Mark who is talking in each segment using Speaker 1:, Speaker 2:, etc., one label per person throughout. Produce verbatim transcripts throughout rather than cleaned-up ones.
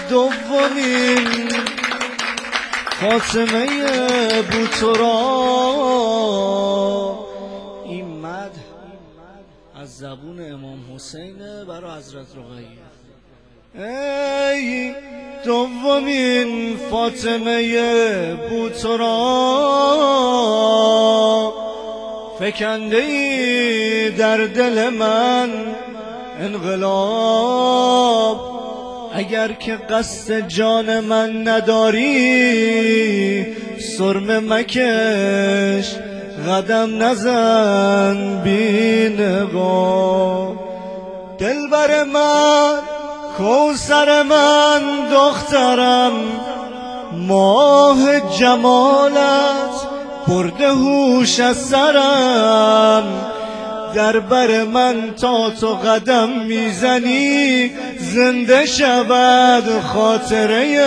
Speaker 1: دومین فاطمه بوترا. این مدح از زبون امام حسین برای حضرت رقیه. ای دومین فاطمه بوترا، فکنده ای در دل من انقلاب. اگر که قصد جان من نداری سرمه مکش، قدم نزن بی نقاب. دلبر من، کوثر من، دخترم، ماه جمالت برده هوش از سرم. در بر من تا تو قدم میزنی زنده شود خاطره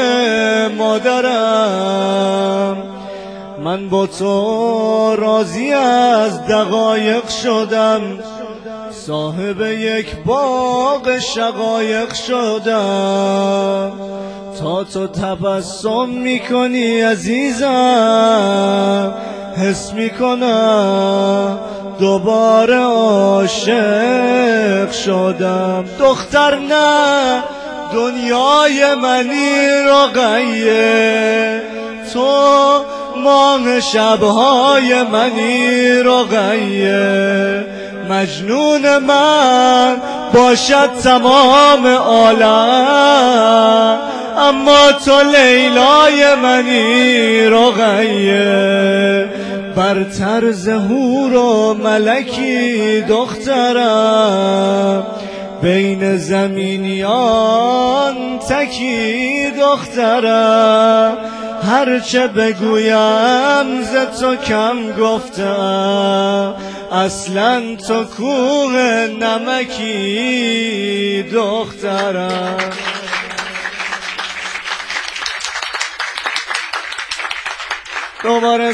Speaker 1: مادرم. من با تو راضی از دقایق شدم، صاحب یک باغ شقایق شدم. تا تو تبسم میکنی عزیزم، حس میکنم دوباره عاشق شدم. دختر نه دنیای منی رقیه، تو ماه شبهای منی رقیه. مجنون من باشد تمام عالم، اما تو لیلای منی رقیه. برتر ز حور و ملکی دخترم، بین زمینیان تکی دخترم. هرچه بگویم ز تو کم گفتم، اصلا تو کوه نمکی دخترم. دوباره